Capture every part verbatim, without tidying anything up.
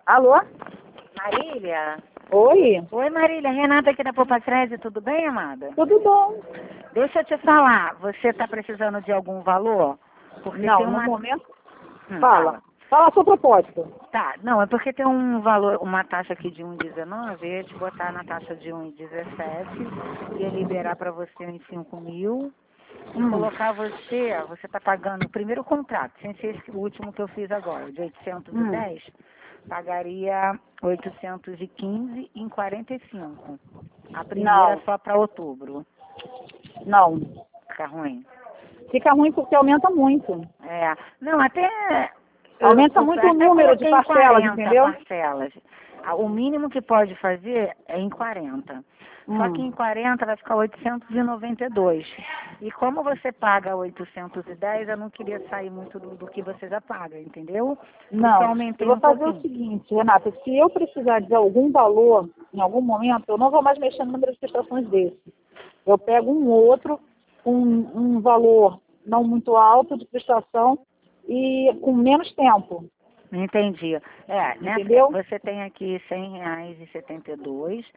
Alô? Marília? Oi? Oi, Marília. Renata aqui da Poupa Crédito. Tudo bem, amada? Tudo bom? Deixa eu te falar. Você está precisando de algum valor? Porque Não, tem no uma... momento... Hum, Fala. Fala a sua proposta. Tá, não, é porque tem um valor, uma taxa aqui de um vírgula dezenove, eu ia te botar na taxa de um vírgula dezessete, ia liberar para você em cinco mil, e Hum. colocar você, ó, você está pagando o primeiro contrato, sem ser esse, o último que eu fiz agora, de oitocentos e dez, Hum. pagaria oitocentos e quinze em quarenta e cinco. A primeira Não. só para outubro. Não. Fica ruim. Fica ruim porque aumenta muito. É, não, até... Aumenta eu, muito eu o até número de coloquei em parcelas, quarenta entendeu? parcelas. Ah, o mínimo que pode fazer é em quarenta. Só que em Hum. quarenta vai ficar oitocentos e noventa e dois. E como você paga oitocentos e dez, eu não queria sair muito do, do que você já paga, entendeu? Por isso eu Não. Eu aumentei vou um fazer o pouquinho. seguinte, Renata. Se eu precisar de algum valor, em algum momento, eu não vou mais mexer no número de prestações desse. Eu pego um outro, um, um valor não muito alto de prestação e com menos tempo. Entendi. É, nessa, Entendeu? você tem aqui cem reais e setenta e dois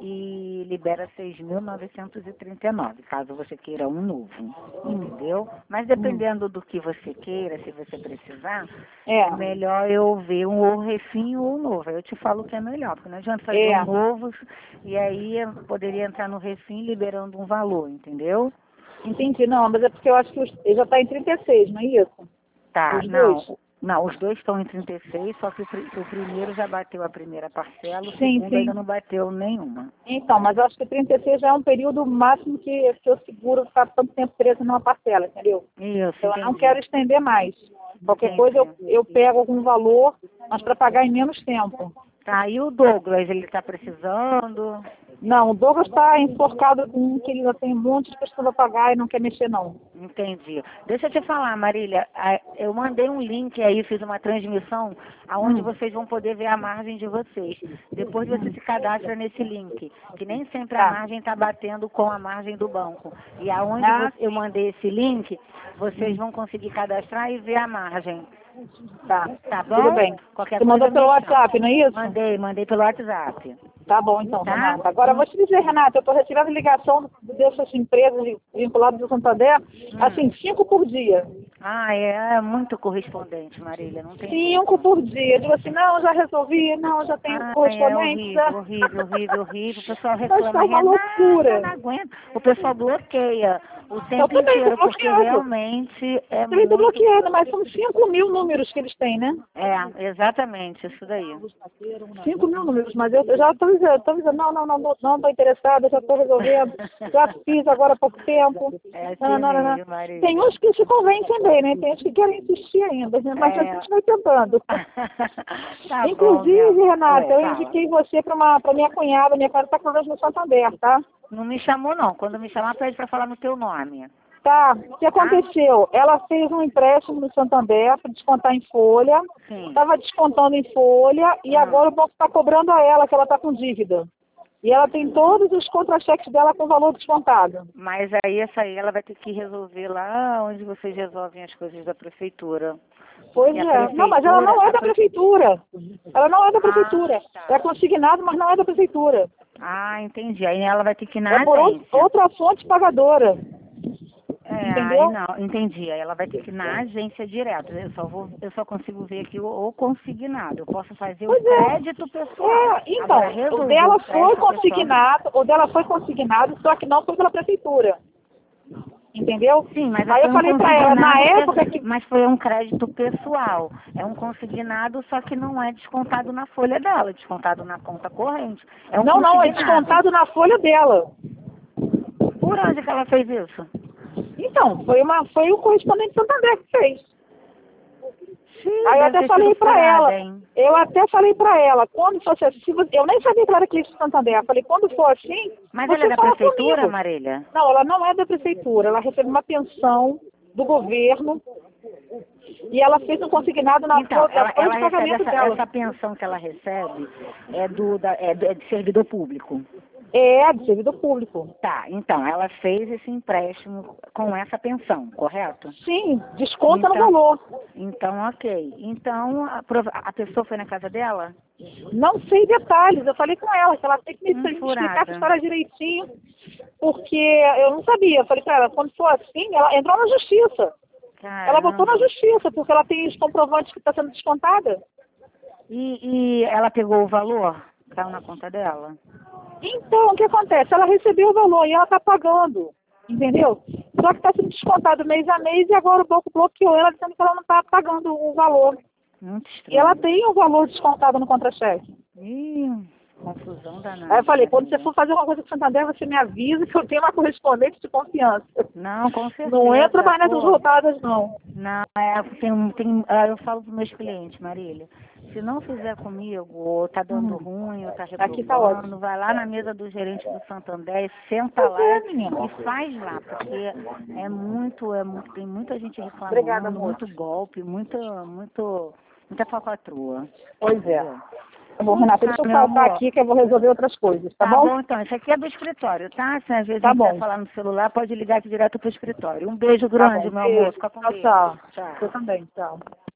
e libera seis mil novecentos e trinta e nove, caso você queira um novo, entendeu? Mas dependendo do que você queira, se você precisar, é, É. melhor eu ver um ou refinho ou um novo. Aí eu te falo o que é melhor, porque não adianta fazer É. um novo e aí eu poderia entrar no refim liberando um valor, entendeu? Entendi. Não, mas é porque eu acho que os, ele já está em trinta e seis, não é isso? Tá, Os não, dois? não, os dois estão em trinta e seis, só que o, pri- o primeiro já bateu a primeira parcela, o Sim, segundo ainda sim. não bateu nenhuma. Então, mas eu acho que trinta e seis já é um período máximo que, que eu seguro ficar tanto tempo preso numa parcela, entendeu? Isso, Então, eu não entendi. quero estender mais. Qualquer coisa eu, Entendi. eu pego algum valor, mas para pagar em menos tempo. Tá, e o Douglas, ele tá precisando? Não, o Douglas está enforcado com um que ele já tem um monte de pessoas a pagar e não quer mexer, não. Entendi. Deixa eu te falar, Marília, a- eu mandei um link aí, fiz uma transmissão, aonde Hum. vocês vão poder ver a margem de vocês. Depois você se cadastra nesse link, que nem sempre a Tá. margem está batendo com a margem do banco. E aonde Ah, você- eu sim. mandei esse link, vocês vão conseguir cadastrar e ver a margem. Tá. Tá Tudo bom? bem. Qualquer Você coisa mandou me pelo chama. WhatsApp, não é isso? Mandei, mandei pelo WhatsApp. Tá bom, então, Tá? Renata. Agora, eu vou te dizer, Renata, eu estou recebendo ligação dessas empresas vinculadas ao Santander, assim, Hum. cinco por dia. Ah, é, é muito correspondente, Marília, não tem Cinco jeito. por dia. Eu digo assim, não, já resolvi, não, já tenho Ah, é correspondente, já. horrível, horrível, horrível, horrível. O pessoal Mas tá reclama, uma Renata, eu loucura. não aguento. O pessoal bloqueia o Eu tempo também estou inteiro, porque bloqueado. realmente é Também estou muito... bloqueado, mas são cinco mil números que eles têm, né? É, exatamente, isso daí. Cinco mil números, mas eu, eu já estou dizendo, estou dizendo, não, não, não, não estou interessada, já estou resolvendo, já fiz agora há pouco tempo. É assim Não, não, não, não. mesmo, Marília. Tem uns que se convencem bem, né? Tem uns que querem insistir ainda, né? Mas a É. gente vai tentando. Tá bom, Inclusive, meu. Renata, Oi, eu fala. indiquei você para minha cunhada, minha cunhada está com nós no Santander, tá? Não me chamou, não. Quando me chamar, pede pra falar no teu nome. Tá, o que aconteceu? Ela fez um empréstimo no Santander para descontar em folha, Sim. estava descontando em folha e Ah. agora o banco está cobrando a ela, que ela está com dívida. E ela tem todos os contra-cheques dela com valor descontado. Mas aí essa aí ela vai ter que resolver lá onde vocês resolvem as coisas da prefeitura. Pois Porque a é. prefeitura... Não, mas ela não é a da pre- prefeitura. Ela não é da Ah, prefeitura. tá. É consignado, mas não é da prefeitura. Ah, entendi. Aí ela vai ter que ir na É por ou- agência. outra fonte pagadora. É, aí Entendeu? não, entendi. Aí ela vai ter que ir na agência direto. Eu só vou, eu só consigo ver aqui o, o consignado. Eu posso fazer o Pois é. crédito pessoal. É, então, Agora, o resolver dela o foi crédito pessoal... consignado, o dela foi consignado, só que não foi pela prefeitura. Entendeu? Sim, mas Aí foi eu um falei pra ela, na consignado, época pe- que. mas foi um crédito pessoal. É um consignado, só que não é descontado na folha dela, é descontado na conta corrente. É um Não, não, é consignado. descontado na folha dela. Por onde que ela fez isso? Então, foi, uma, foi o correspondente Santander que fez. Sim, Aí eu deve até ter falei sido pra furada, ela, hein? eu até falei pra ela, quando fosse assim, se você- eu nem sabia que ela era cliente do Santander, eu falei, quando for assim, Mas ela você é da fala prefeitura, comigo. Marília? Não, ela não é da prefeitura, ela recebe uma pensão do governo e ela fez um consignado na Então, folha, ela, na folha ela de recebe pagamento essa, dela. essa pensão que ela recebe é, do, da, é, do- é de servidor público. É, de servidor público. Tá, então, ela fez esse empréstimo com essa pensão, correto? Sim, desconta Então, no valor. Então, ok. Então, a, prova- a pessoa foi na casa dela? Não sei detalhes, eu falei com ela, que ela tem que me, Hum, me explicar furada. essa história direitinho, porque eu não sabia. Eu falei pra ela, quando for assim, ela entrou na justiça. Ela botou na Caramba. justiça, porque ela tem os comprovantes que está sendo descontada. E, e ela pegou o valor? Caiu na conta dela? Então, o que acontece? Ela recebeu o valor e ela está pagando, entendeu? Só que está sendo descontado mês a mês e agora o banco bloqueou ela dizendo que ela não está pagando o valor. Muito E ela estranho. tem o valor descontado no contra-cheque. Ih, confusão danada. Aí eu falei, né, quando você filha? for fazer uma coisa com o Santander, você me avisa que eu tenho uma correspondente de confiança. Não, com certeza. Não entra mais nessas Pô. rodadas, não. Não, é, tem, tem, ah, eu falo para meus clientes, Marília, se não fizer comigo, ou tá dando Hum. ruim, ou tá Aqui tá reprovando, ótimo. vai lá na mesa do gerente do Santander, senta Pois lá é, menina. e faz lá, porque é muito, é muito, tem muita gente Obrigada, reclamando, moço. muito golpe, muito, muito, muita falcatrua. Pois é. Entendeu? Tá bom, Renata, deixa Tá, eu meu faltar amor. aqui que eu vou resolver outras coisas, tá, Tá bom? bom, então. Isso aqui é do escritório, tá? Se às vezes Tá não quiser bom. falar no celular, pode ligar aqui direto pro escritório. Um beijo Tá grande, bom. meu amor. Beijo. Fica com Tchau, Deus. tchau. Tchau. Você também, tchau.